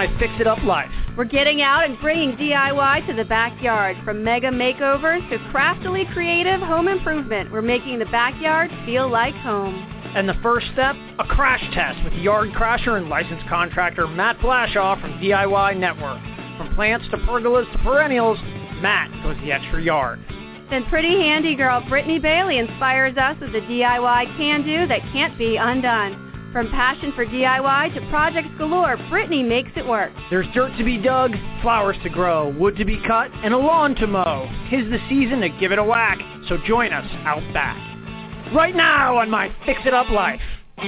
my fix-it-up life. We're getting out and bringing DIY to the backyard. From mega makeovers to craftily creative home improvement, we're making the backyard feel like home. And the first step, a crash test with yard crasher and licensed contractor Matt Blashaw from DIY Network. From plants to pergolas to perennials, Matt goes the extra yard. Then pretty handy girl Brittany Bailey inspires us with the DIY can-do that can't be undone. From passion for DIY to projects galore, Brittany makes it work. There's dirt to be dug, flowers to grow, wood to be cut, and a lawn to mow. 'Tis the season to give it a whack, so join us out back. Right now on my Fix-It-Up Life.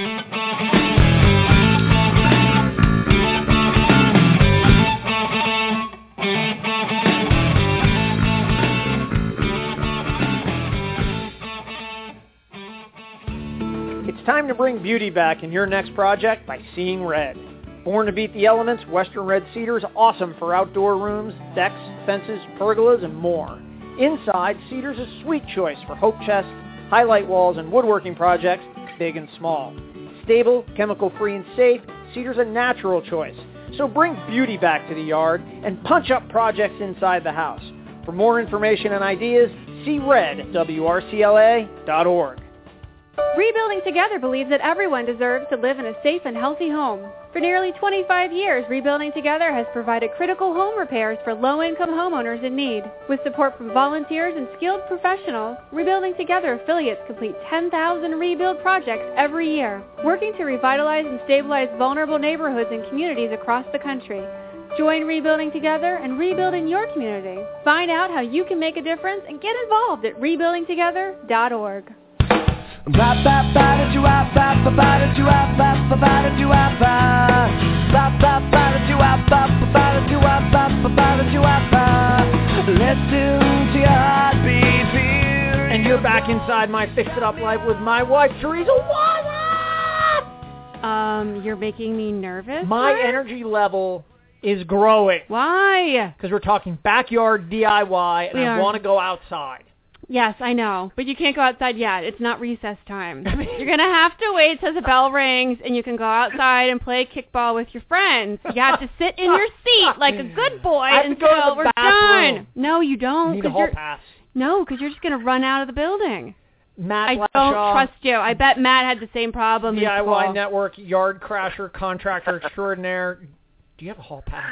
It's time to bring beauty back in your next project by Seeing Red. Born to beat the elements, Western Red Cedar is awesome for outdoor rooms, decks, fences, pergolas, and more. Inside, Cedar's a sweet choice for hope chests, highlight walls, and woodworking projects, big and small. Stable, chemical-free, and safe, Cedar's a natural choice. So bring beauty back to the yard and punch up projects inside the house. For more information and ideas, see red at WRCLA.org. Rebuilding Together believes that everyone deserves to live in a safe and healthy home. For nearly 25 years, Rebuilding Together has provided critical home repairs for low-income homeowners in need. With support from volunteers and skilled professionals, Rebuilding Together affiliates complete 10,000 rebuild projects every year, working to revitalize and stabilize vulnerable neighborhoods and communities across the country. Join Rebuilding Together and rebuild in your community. Find out how you can make a difference and get involved at rebuildingtogether.org. Let's tune to your heartbeat feel. And you're back inside my Fix-It-Up Life with my wife, Teresa. What up? You're making me nervous. My energy level is growing. Why? Because we're talking backyard DIY, and I want to go outside. Yes, I know, but you can't go outside yet. It's not recess time. You're going to have to wait till the bell rings, and you can go outside and play kickball with your friends. You have to sit in your seat like a good boy until we're done. No, you don't. You need a hall pass. No, because you're just going to run out of the building. Matt Blashaw, don't trust you. I bet Matt had the same problem DIY Network, yard crasher, contractor extraordinaire. Do you have a hall pass?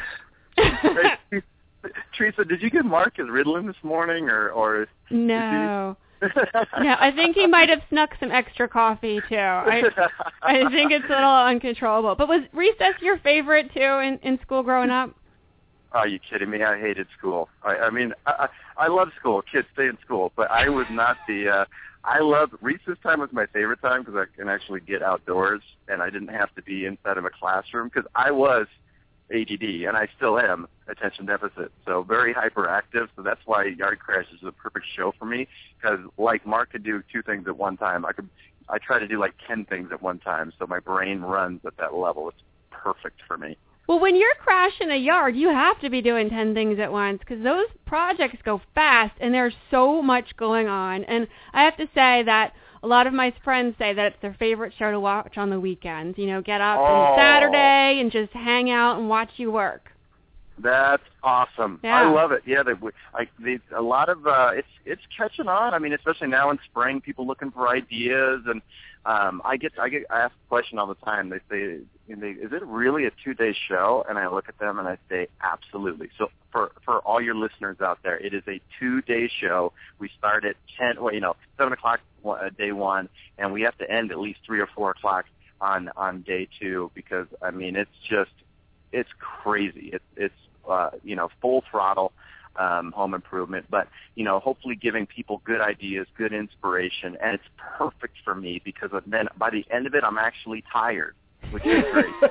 Teresa, did you give Mark his Ritalin this morning, or no? No, I think he might have snuck some extra coffee too. I think it's a little uncontrollable. But was recess your favorite too in school growing up? Are you kidding me? I hated school. I mean, I love school. Kids stay in school, but I was not the. I love recess time was my favorite time because I can actually get outdoors and I didn't have to be inside of a classroom because I was ADD, and I still am, attention deficit, so very hyperactive. So that's why Yard Crash is the perfect show for me, because like Mark could do 2 things at one time. I try to do like 10 things at one time, so my brain runs at that level. It's perfect for me. Well, when you're crashing a yard, you have to be doing 10 things at once, because those projects go fast, and there's so much going on. And I have to say that a lot of my friends say that it's their favorite show to watch on the weekends. You know, get up on Saturday and just hang out and watch you work. That's awesome. Yeah. I love it. Yeah, a lot of it's catching on. I mean, especially now in spring, people looking for ideas, and I get asked a question all the time. They say, "Is it really a 2-day show?" And I look at them and I say, "Absolutely." So for all your listeners out there, it is a 2-day show. We start at 7 o'clock day 1, and we have to end at least 3 or 4 o'clock on day 2 because I mean it's crazy. It's full throttle home improvement, but hopefully giving people good ideas, good inspiration, and it's perfect for me because then by the end of it I'm actually tired, which is great.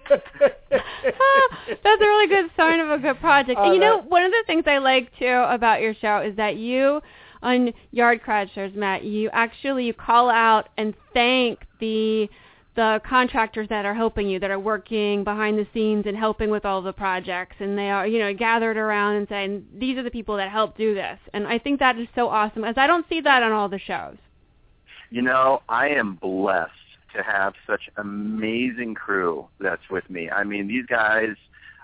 That's a really good sign of a good project. And one of the things I like too about your show is that you on Yard Crashers, Matt, you call out and thank the contractors that are helping you, that are working behind the scenes and helping with all the projects, and they are, gathered around and saying, these are the people that help do this. And I think that is so awesome, as I don't see that on all the shows. I am blessed to have such amazing crew that's with me. I mean, these guys,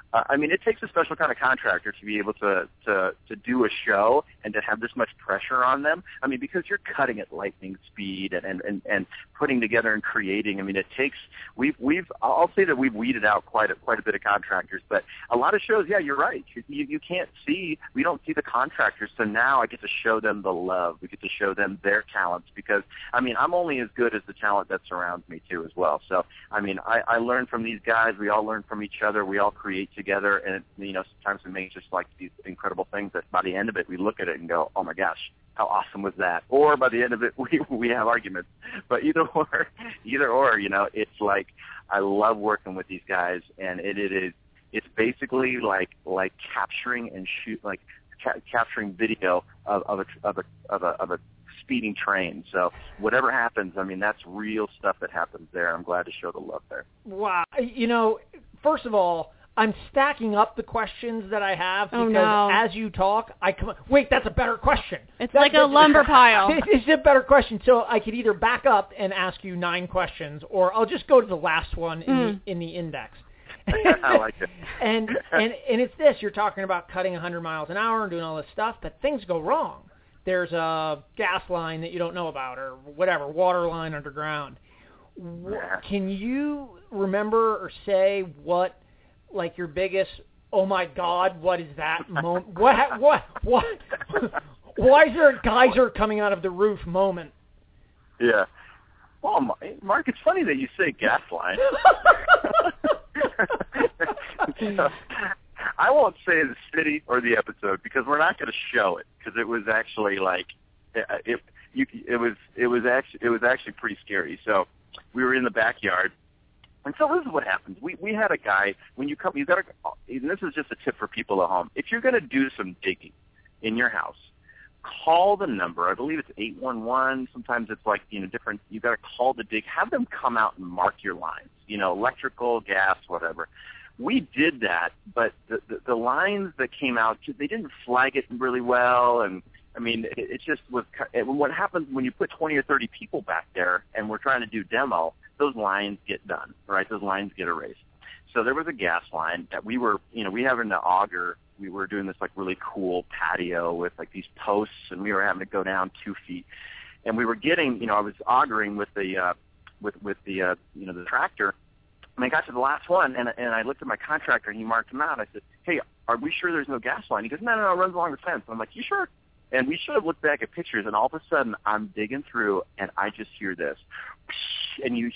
I mean, it takes a special kind of contractor to be able to do a show and to have this much pressure on them. I mean, because you're cutting at lightning speed and putting together and creating. I mean, it takes. I'll say that we've weeded out quite a bit of contractors, but a lot of shows, yeah, you're right. You can't see. We don't see the contractors, so now I get to show them the love. We get to show them their talents because, I mean, I'm only as good as the talent that surrounds me too as well. So, I mean, I learn from these guys. We all learn from each other. We all create together, and sometimes we make just like these incredible things that by the end of it we look at it and go, oh my gosh, how awesome was that? Or by the end of it we have arguments. But either or, it's like I love working with these guys, and it's basically like capturing and capturing video of a speeding train. So whatever happens, I mean, that's real stuff that happens there. I'm glad to show the love there. Wow. First of all, I'm stacking up the questions that I have because as you talk, wait, that's a better question. It's like a lumber pile. It's a better question. So I could either back up and ask you 9 questions, or I'll just go to the last one in the index. I like it. And it's this. You're talking about cutting 100 miles an hour and doing all this stuff, but things go wrong. There's a gas line that you don't know about or whatever, water line underground. Can you remember or say what, like, your biggest, oh my God, what is that moment? What? Why is there a geyser coming out of the roof moment? Yeah. Well, Mark, it's funny that you say gas line. I won't say the city or the episode because we're not going to show it because it was actually like it was actually pretty scary. So we were in the backyard. And so this is what happens. We had a guy, when you come, you got to, and this is just a tip for people at home. If you're going to do some digging in your house, call the number. I believe it's 811. Sometimes it's like, different. You got to call the dig. Have them come out and mark your lines, electrical, gas, whatever. We did that, but the lines that came out, they didn't flag it really well. And I mean, it just was, what happens when you put 20 or 30 people back there and we're trying to do demo, those lines get done, right? Those lines get erased. So there was a gas line that we were, we have in the auger, we were doing this like really cool patio with like these posts, and we were having to go down 2 feet. And we were getting, I was augering with the, the tractor. And I got to the last one, and I looked at my contractor, and he marked them out. I said, hey, are we sure there's no gas line? He goes, no, it runs along the fence. I'm like, you sure? And we should have looked back at pictures, and all of a sudden I'm digging through, and I just hear this. And you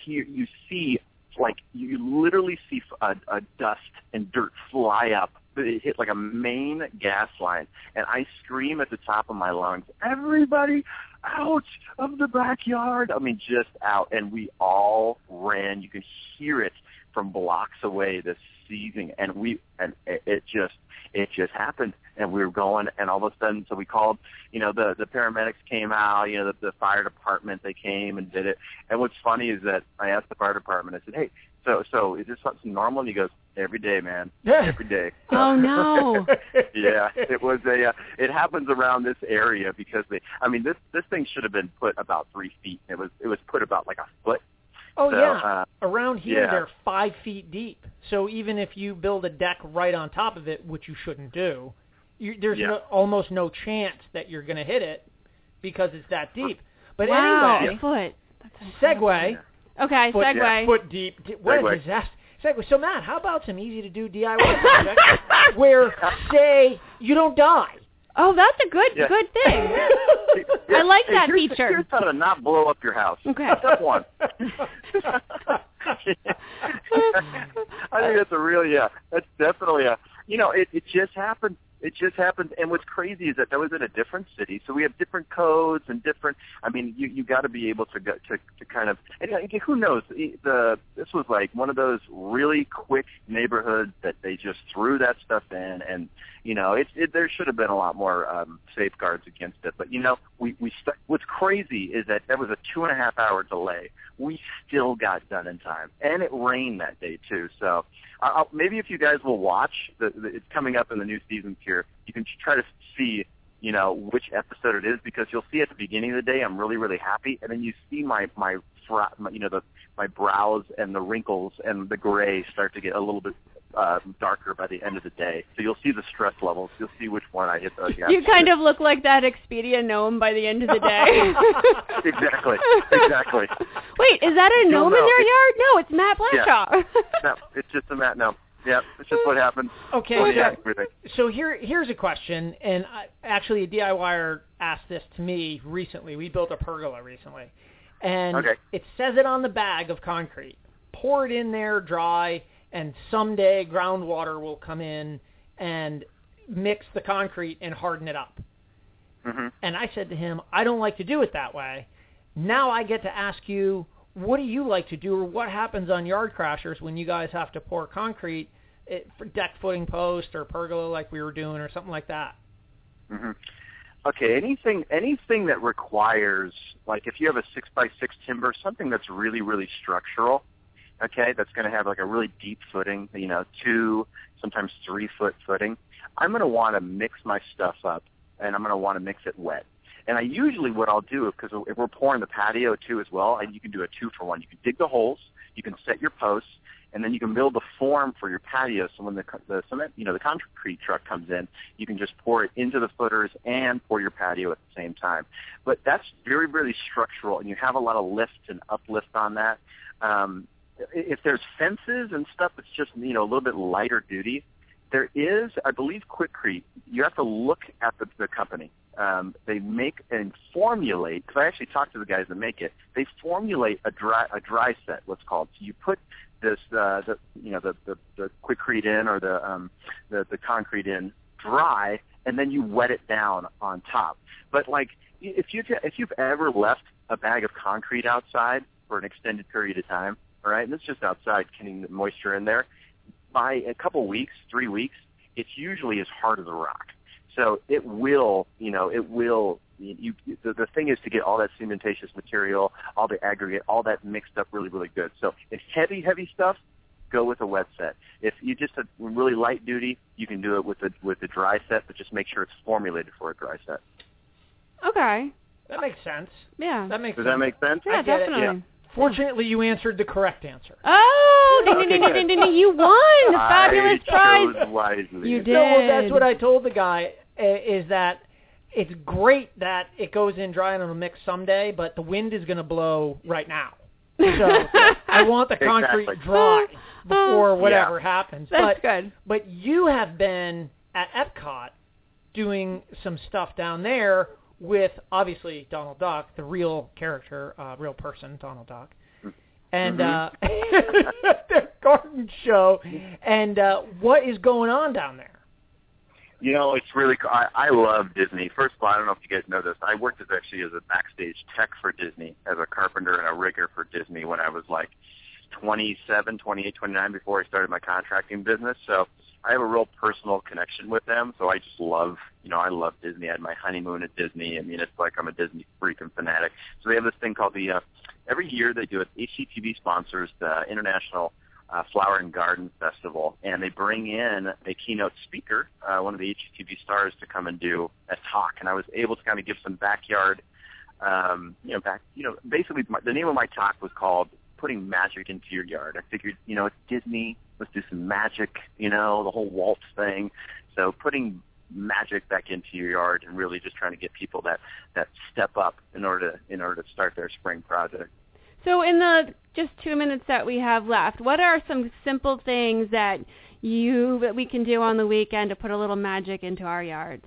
literally see a dust and dirt fly up. It hit like a main gas line, and I scream at the top of my lungs, everybody out of the backyard. I mean, just out. And we all ran. You could hear it from blocks away, this seizing, and it just happened. And we were going, and all of a sudden, so we called, the paramedics came out, the fire department, they came and did it. And what's funny is that I asked the fire department, I said, hey, so is this something normal? And he goes, every day, man, every day. So, oh, no. Yeah, it was it happens around this area because this thing should have been put about 3 feet. It was put about like a foot. Oh, so, yeah. Around here, they're 5 feet deep. So even if you build a deck right on top of it, which you shouldn't do, there's almost no chance that you're going to hit it because it's that deep. But anyway, foot. Segue. Okay, segue. Yeah, foot deep. What a disaster. Segue. So, Matt, how about some easy-to-do DIY projects where, say, you don't die? Oh, that's a good thing. I like that feature. Here's how to not blow up your house. Okay. Step 1. I think that's that's definitely it just happened. It just happened, and what's crazy is that was in a different city, so we have different codes and different. I mean, you got to be able to kind of. And who knows? This was like one of those really quick neighborhoods that they just threw that stuff in, and there should have been a lot more safeguards against it. But what's crazy is that was a 2.5-hour delay. We still got done in time, and it rained that day too. So maybe if you guys will watch, it's coming up in the new seasons here. You can try to see, which episode it is because you'll see at the beginning of the day I'm really, really happy, and then you see my brows and the wrinkles and the gray start to get a little bit darker by the end of the day. So you'll see the stress levels. You'll see which one I hit the gas. You kind of look like that Expedia gnome by the end of the day. Exactly. Wait, is that a gnome in their yard? No, it's Matt Blashaw. Yeah. No, it's just a Matt gnome. Yeah, it's just what happens. Okay, so here's a question, and actually a DIYer asked this to me recently. We built a pergola recently, and it says it on the bag of concrete. Pour it in there dry, and someday groundwater will come in and mix the concrete and harden it up. Mm-hmm. And I said to him, I don't like to do it that way. Now I get to ask you, what do you like to do, or what happens on Yard Crashers when you guys have to pour concrete for deck footing post or pergola like we were doing or something like that? Mm-hmm. Okay, anything that requires, like if you have a 6x6 timber, something that's really, really structural, okay, that's going to have like a really deep footing, 2, sometimes 3 foot footing, I'm going to want to mix my stuff up, and I'm going to want to mix it wet. And I usually, what I'll do, because if we're pouring the patio too as well, you can do a 2-for-1. You can dig the holes, you can set your posts, and then you can build the form for your patio. So when the cement, the concrete truck comes in, you can just pour it into the footers and pour your patio at the same time. But that's very, very structural, and you have a lot of lift and uplift on that. If there's fences and stuff, it's just a little bit lighter duty. There is, I believe, Quikrete. You have to look at the company. They make and formulate, because I actually talked to the guys that make it. They formulate a dry set, what's called. So you put this the Quikrete in, or the concrete in dry, and then you wet it down on top. But like if you've ever left a bag of concrete outside for an extended period of time, all right, and it's just outside getting the moisture in there, by a couple weeks, 3 weeks, it's usually as hard as a rock. So it will, the thing is to get all that cementatious material, all the aggregate, all that mixed up really, really good. So if heavy stuff, go with a wet set. If you just have really light duty, you can do it with the dry set, but just make sure it's formulated for a dry set. Okay. That makes sense. Yeah. That makes sense. Does that make sense? Yeah, definitely. Yeah. Fortunately, you answered the correct answer. Oh, you won the fabulous prize. I chose wisely. You did. No, well, that's what I told the guy, is that it's great that it goes in dry and it'll mix someday, but the wind is going to blow right now. So I want the concrete dry before whatever happens. That's good. But you have been at Epcot doing some stuff down there with, obviously, Donald Duck, the real character, real person, Donald Duck, and the garden show. And what is going on down there? It's really cool. I love Disney. First of all, I don't know if you guys know this. I worked as a backstage tech for Disney, as a carpenter and a rigger for Disney when I was like 27, 28, 29 before I started my contracting business. So I have a real personal connection with them. So I just love, I love Disney. I had my honeymoon at Disney. I mean, it's like I'm a Disney freak and fanatic. So they have this thing called every year they do it. HGTV sponsors the International Flower and Garden Festival, and they bring in a keynote speaker, one of the HGTV stars, to come and do a talk. And I was able to kind of give some backyard, basically the name of my talk was called Putting Magic into Your Yard. I figured, it's Disney, let's do some magic, the whole waltz thing. So putting magic back into your yard and really just trying to get people that step up in order to start their spring project. So in the just 2 minutes that we have left, what are some simple things that we can do on the weekend to put a little magic into our yards?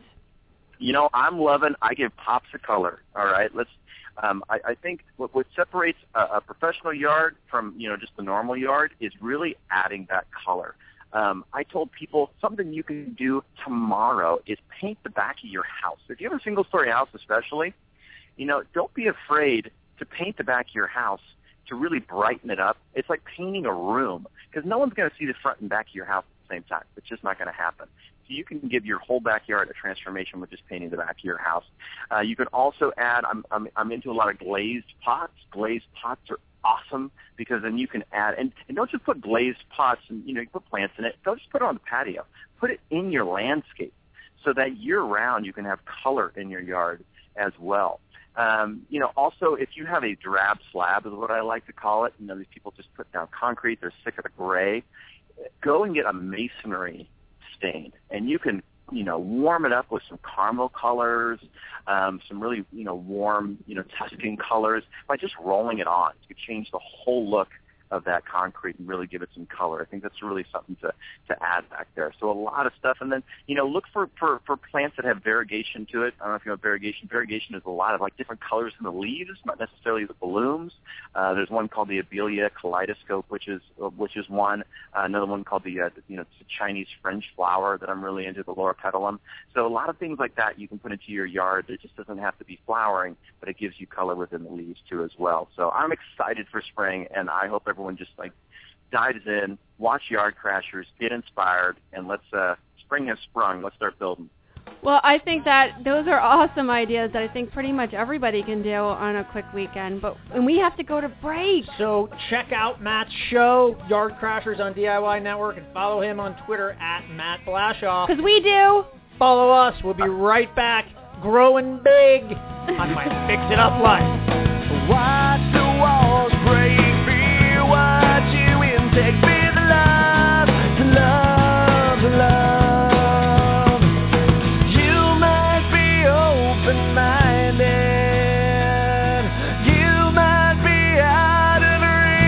I give pops of color. All right, I think what separates a professional yard from just the normal yard is really adding that color. I told people something you can do tomorrow is paint the back of your house. If you have a single-story house especially, don't be afraid to paint the back of your house to really brighten it up. It's like painting a room, because no one's going to see the front and back of your house at the same time. It's just not going to happen. So you can give your whole backyard a transformation with just painting the back of your house. You can also add, I'm into a lot of glazed pots. Glazed pots are awesome, because then you can add, and don't just put glazed pots and, you can put plants in it. Don't just put it on the patio. Put it in your landscape so that year-round you can have color in your yard as well. Also, if you have a drab slab is what I like to call it. These people just put down concrete. They're sick of the gray. go and get a masonry stain, and you can, warm it up with some caramel colors, some really, warm, Tuscan colors. By just rolling it on, you change the whole look of that concrete and really give it some color. I think that's really something to add back there. So a lot of stuff. And then, look for plants that have variegation to it. I don't know if you know variegation. Variegation is a lot of different colors in the leaves, not necessarily the blooms. There's one called the Abelia kaleidoscope, which is one. Another one called the Chinese French flower that I'm really into, the Loropetalum. So a lot of things like that you can put into your yard. It just doesn't have to be flowering, but it gives you color within the leaves too as well. So I'm excited for spring, and I hope everyone just dives in, watch Yard Crashers, get inspired, and let's spring has sprung. Let's start building. Well, I think that those are awesome ideas that I think pretty much everybody can do on a quick weekend. And we have to go to break. So check out Matt's show, Yard Crashers on DIY Network, and follow him on Twitter at Matt Blashoff. Because we do. Follow us. We'll be right back, growing big on my Fix It Up life. Watch the walls break. Watch you in, take me to love, to love, to love. You might be open-minded, you might be out of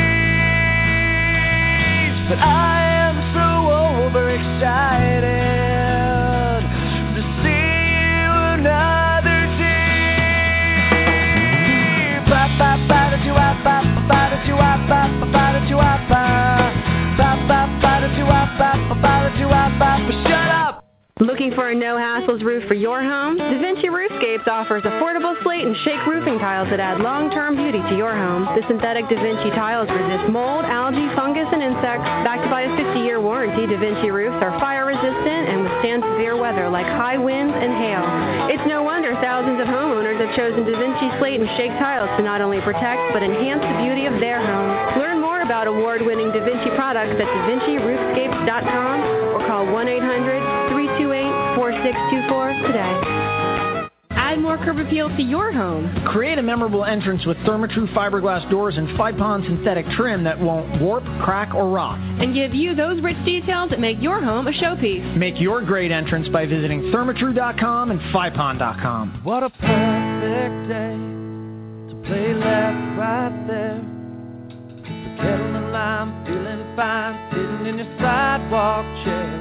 reach, but I am so overexcited to see you another day. Shut up! Looking for a no-hassles roof for your home? DaVinci Roofscapes offers affordable slate and shake roofing tiles that add long-term beauty to your home. The synthetic DaVinci tiles resist mold, algae, fungus, and insects. Backed by a 50-year warranty, DaVinci roofs are fire-resistant and withstand severe weather like high winds and hail. It's no wonder thousands of homeowners have chosen DaVinci slate and shake tiles to not only protect but enhance the beauty of their homes. Learn more about award-winning DaVinci products at DaVinciRoofscapes.com or call 1-800-328-4624 today. Add more curb appeal to your home. Create a memorable entrance with Therma-Tru fiberglass doors and Fypon synthetic trim that won't warp, crack, or rot. And give you those rich details that make your home a showpiece. Make your great entrance by visiting Therma-Tru.com and Fypon.com. What a perfect day to play left right there. The kettle and I'm feeling fine, sitting in your sidewalk chair.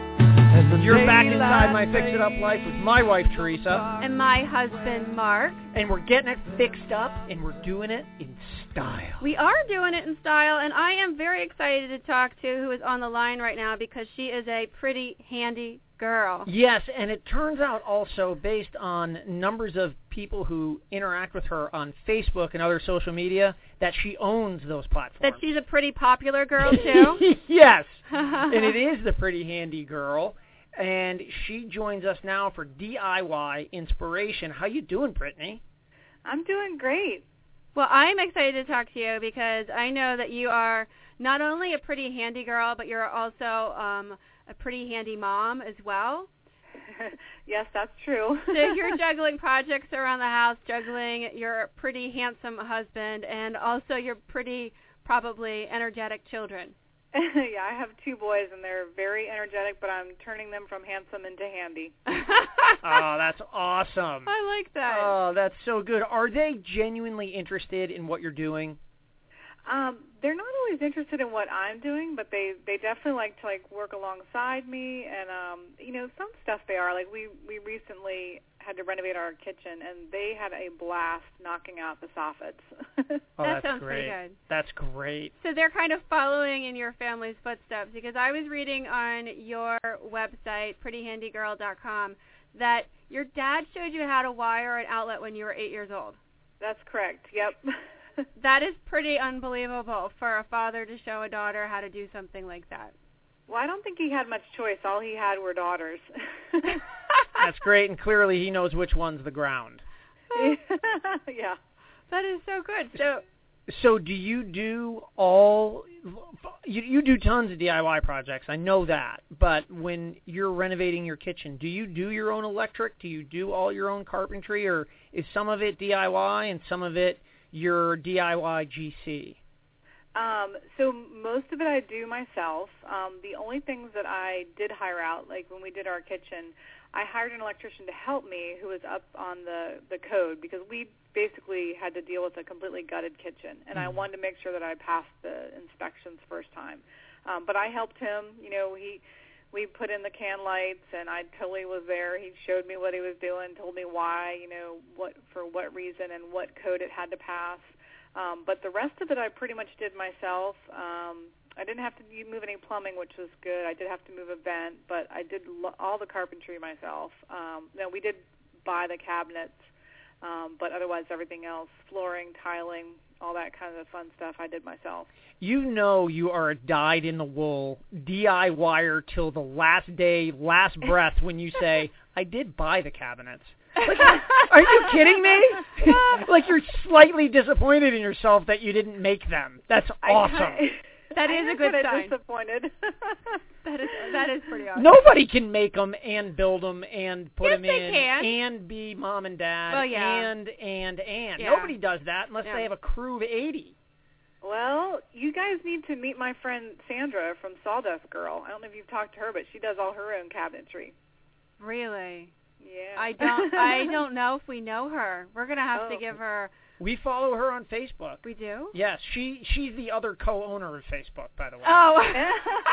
You're back inside my Fix It Up life with my wife, Teresa. And my husband, Mark. And we're getting it fixed up, and we're doing it in style. We are doing it in style, and I am very excited to talk to who is on the line right now because she is a pretty handy girl. Yes, and it turns out also, based on numbers of people who interact with her on Facebook and other social media, that she owns those platforms. That she's a pretty popular girl, too? Yes, and it is the pretty handy girl. And she joins us now for DIY inspiration. How you doing, Brittany? I'm doing great. Well, I'm excited to talk to you because I know that you are not only a pretty handy girl, but you're also a pretty handy mom as well. Yes, that's true. So you're juggling projects around the house, juggling your pretty handsome husband, and also your pretty, probably energetic children. Yeah, I have two boys, and they're very energetic, but I'm turning them from handsome into handy. Oh, that's awesome. I like that. Oh, that's so good. Are they genuinely interested in what you're doing? They're not always interested in what I'm doing, but they definitely like to work alongside me, and some stuff they are. We recently had to renovate our kitchen, and they had a blast knocking out the soffits. Oh, that that's sounds great. pretty good. That's great. So they're kind of following in your family's footsteps, because I was reading on your website, prettyhandygirl.com, that your dad showed you how to wire an outlet when you were 8 years old. That's correct. Yep. That is pretty unbelievable for a father to show a daughter how to do something like that. Well, I don't think he had much choice. All he had were daughters. That's great, and clearly he knows which one's the ground. Yeah. That is so good. So do you do you do tons of DIY projects, I know that, but when you're renovating your kitchen, do you do your own electric? Do you do all your own carpentry, or is some of it DIY and some of it your DIY GC? So most of it I do myself. The only things that I did hire out, like when we did our kitchen, I hired an electrician to help me who was up on the code because we basically had to deal with a completely gutted kitchen, and I wanted to make sure that I passed the inspections first time. But I helped him. You know, we put in the can lights, and I totally was there. He showed me what he was doing, told me why, you know, for what reason and what code it had to pass. But the rest of it I pretty much did myself. I didn't have to move any plumbing, which was good. I did have to move a vent, but I did all the carpentry myself. No, we did buy the cabinets, but otherwise everything else, flooring, tiling, all that kind of fun stuff, I did myself. You know you are a dyed-in-the-wool DIYer till the last day, last breath when you say, I did buy the cabinets. Like, are you kidding me? Like you're slightly disappointed in yourself that you didn't make them. That's awesome. That is a good sign. Disappointed. that is pretty awesome. Nobody can make them and build them and put them in can. and be mom and dad and. Yeah. Nobody does that unless they have a crew of 80. Well, you guys need to meet my friend Sandra from Sawdust Girl. I don't know if you've talked to her, but she does all her own cabinetry. Really? Yeah. I don't know if we know her. We're gonna have to give her. We follow her on Facebook. We do? Yes, she's the other co-owner of Facebook, by the way. Oh.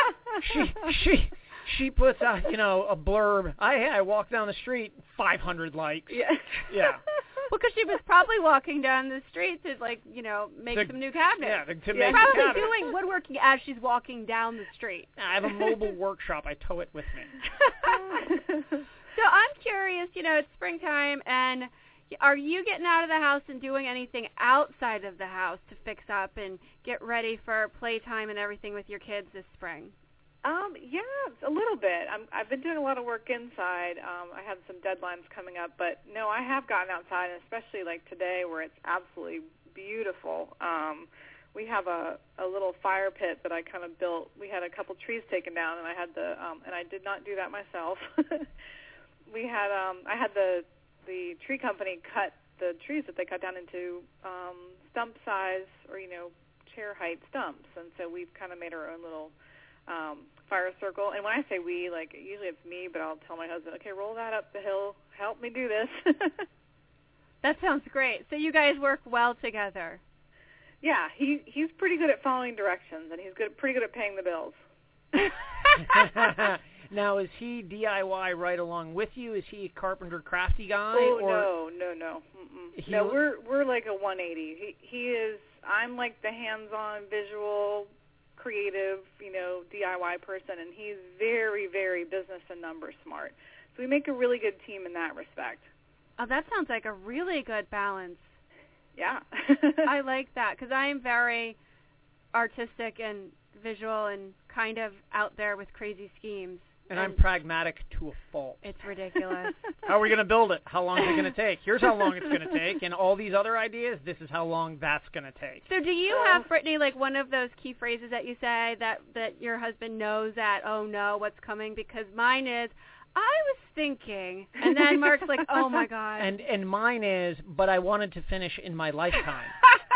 she puts out, you know, a blurb. I walk down the street, 500 likes. Yeah. Yeah. Well, because she was probably walking down the street to, like, you know, make some new cabinets. Yeah, to make probably cabinets. doing woodworking as she's walking down the street. I have a mobile workshop. I tow it with me. So I'm curious, you know, it's springtime, and are you getting out of the house and doing anything outside of the house to fix up and get ready for playtime and everything with your kids this spring? Yeah, a little bit. I've been doing a lot of work inside. I have some deadlines coming up, but no, I have gotten outside, and especially like today where it's absolutely beautiful. We have a little fire pit that I kind of built. We had a couple trees taken down, and I had and I did not do that myself. I had the tree company cut the trees that they cut down into stump size or, you know, chair height stumps, and so we've kind of made our own little fire circle. And when I say we, like, usually it's me, but I'll tell my husband, okay, roll that up the hill, help me do this. That sounds great. So you guys work well together. Yeah, he's pretty good at following directions, and he's pretty good at paying the bills. Now, is he DIY right along with you? Is he a carpenter crafty guy? Oh, no. No, we're like a 180. He is. I'm like the hands-on, visual, creative, you know, DIY person, and he's very, very business and number smart. So we make a really good team in that respect. Oh, that sounds like a really good balance. Yeah. I like that because I am very artistic and visual and kind of out there with crazy schemes. And I'm pragmatic to a fault. It's ridiculous. How are we going to build it? How long is it going to take? Here's how long it's going to take. And all these other ideas, this is how long that's going to take. So do you have, Brittany, like one of those key phrases that you say that your husband knows that, oh, no, what's coming? Because mine is, I was thinking. And then Mark's like, oh, my God. And mine is, but I wanted to finish in my lifetime.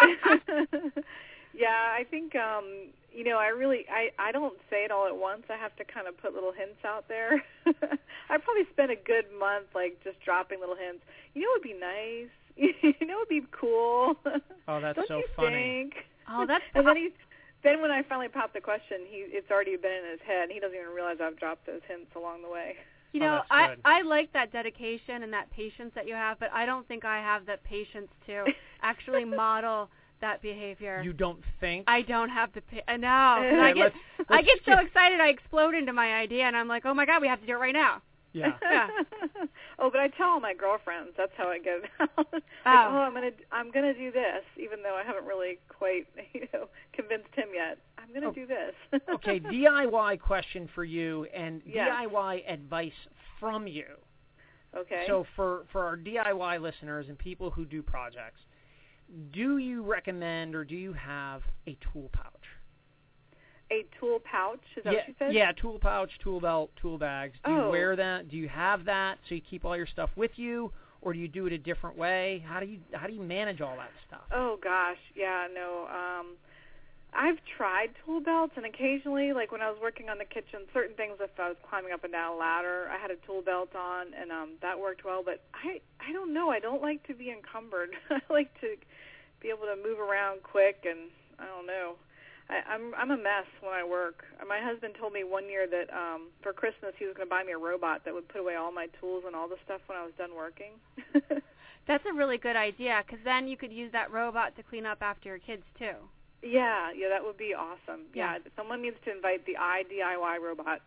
Yeah, I think, you know, I don't say it all at once. I have to kind of put little hints out there. I probably spent a good month, like, just dropping little hints. You know what would be nice? You know what would be cool? Oh, that's Don't so you funny. Think? Oh, that's and then when I finally pop the question, it's already been in his head, and he doesn't even realize I've dropped those hints along the way. You know, I like that dedication and that patience that you have, but I don't think I have that patience to actually model that behavior. You don't think? I don't have the no. I get so excited I explode into my idea, and I'm like, oh my God, we have to do it right now. Yeah. Oh, but I tell all my girlfriends. That's how I get it out. Like, I'm gonna do this, even though I haven't really quite, you know, convinced him yet. I'm gonna do this. Okay, DIY question for you, and DIY advice from you. Okay. So for our DIY listeners and people who do projects, do you recommend or do you have a tool pouch? A tool pouch? Is that what you said? Yeah, tool pouch, tool belt, tool bags. Do you wear that? Do you have that so you keep all your stuff with you, or do you do it a different way? How do you manage all that stuff? Oh gosh, yeah, no. I've tried tool belts, and occasionally, like when I was working on the kitchen, certain things, if I was climbing up and down a ladder, I had a tool belt on, and that worked well. But I don't know. I don't like to be encumbered. I like to be able to move around quick, and I don't know. I'm a mess when I work. My husband told me one year that for Christmas he was going to buy me a robot that would put away all my tools and all the stuff when I was done working. That's a really good idea, because then you could use that robot to clean up after your kids, too. Yeah, that would be awesome. Yeah, someone needs to invite the iDIY robot.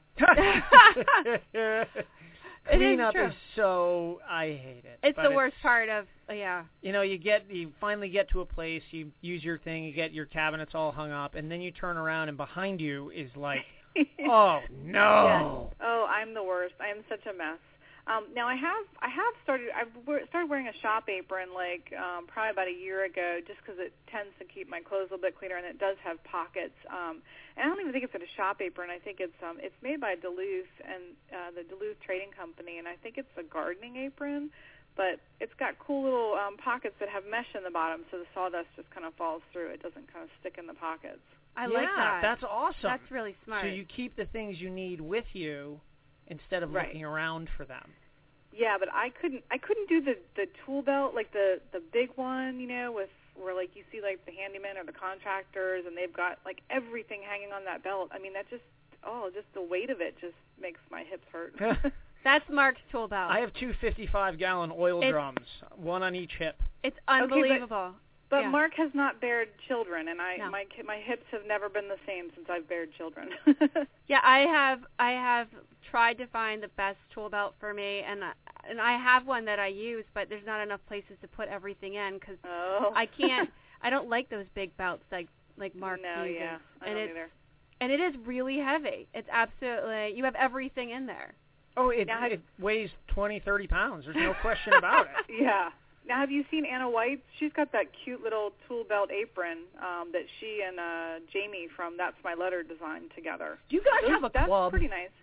Cleanup is so, I hate it. It's the worst part of, You know, you finally get to a place, you use your thing, you get your cabinets all hung up, and then you turn around and behind you is like, oh, no. Yes. Oh, I'm the worst. I am such a mess. Now I've started wearing a shop apron probably about a year ago, just because it tends to keep my clothes a little bit cleaner, and it does have pockets. And I don't even think it's a shop apron. I think it's made by Duluth and the Duluth Trading Company, and I think it's a gardening apron, but it's got cool little pockets that have mesh in the bottom, so the sawdust just kind of falls through. It doesn't kind of stick in the pockets. I like that. That's awesome. That's really smart. So you keep the things you need with you instead of looking around for them. Yeah, but I couldn't do the tool belt, like the big one, where like you see like the handyman or the contractors, and they've got like everything hanging on that belt. I mean, that just the weight of it just makes my hips hurt. That's Mark's tool belt. I have 2 55-gallon oil drums, one on each hip. It's unbelievable. But Mark has not bared children, and my hips have never been the same since I've bared children. Yeah, I have tried to find the best tool belt for me, and I have one that I use, but there's not enough places to put everything in because I can't. I don't like those big belts like Mark uses. No, yeah, I don't either. And it is really heavy. It's absolutely, you have everything in there. Oh, it weighs 20, 30 pounds. There's no question about it. Yeah. Now, have you seen Anna White? She's got that cute little tool belt apron that she and Jamie from That's My Letter designed together. Do you guys have a club? That's pretty nice.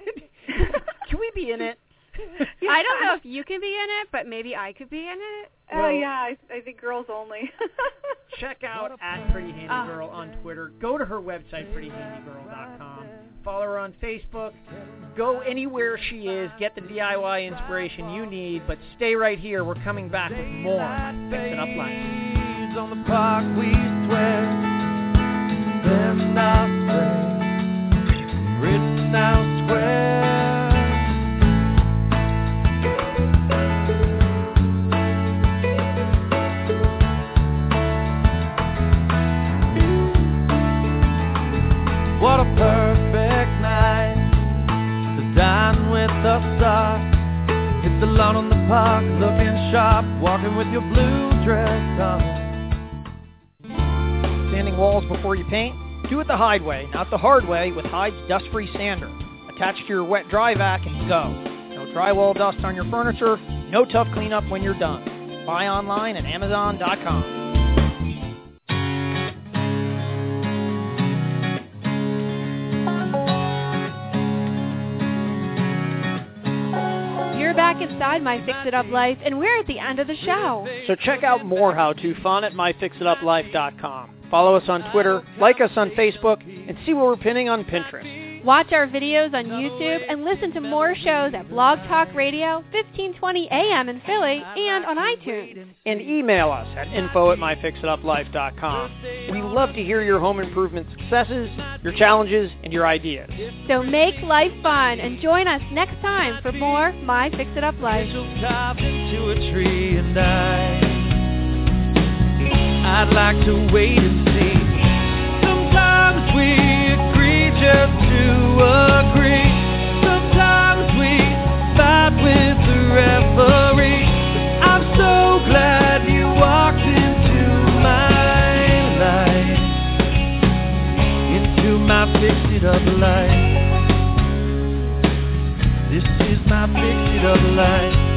Can we be in it? Yeah. I don't know if you can be in it, but maybe I could be in it. Oh, yeah, I think girls only. Check out @PrettyHandyGirl on Twitter. Go to her website, prettyhandygirl.com. Follow her on Facebook. Go anywhere she is. Get the DIY inspiration you need, but stay right here. We're coming back with more Fix It Up Life. On the park we swear, they're not written out square. What a perfect night to dine with the stars. Hit the lawn on the park, looking sharp, walking with your blue dress on. Sanding walls before you paint? Do it the Hyde way, not the hard way, with Hyde's dust-free sander. Attach to your wet dry vac and go. No drywall dust on your furniture, no tough cleanup when you're done. Buy online at Amazon.com. Back inside My Fix It Up Life, and we're at the end of the show. So check out more how-to fun at MyFixItUpLife.com. Follow us on Twitter, like us on Facebook, and see what we're pinning on Pinterest. Watch our videos on YouTube and listen to more shows at Blog Talk Radio, 1520 AM in Philly, and on iTunes. And email us at info@myfixituplife.com. We love to hear your home improvement successes, your challenges, and your ideas. So make life fun and join us next time for more My Fix It Up Life. Into a tree and I'd like to wait and see. Sometimes we agree just to agree. Sometimes we fight with the referee. But I'm so glad you walked into my life, into my Fix It Up life. This is my Fix It Up life.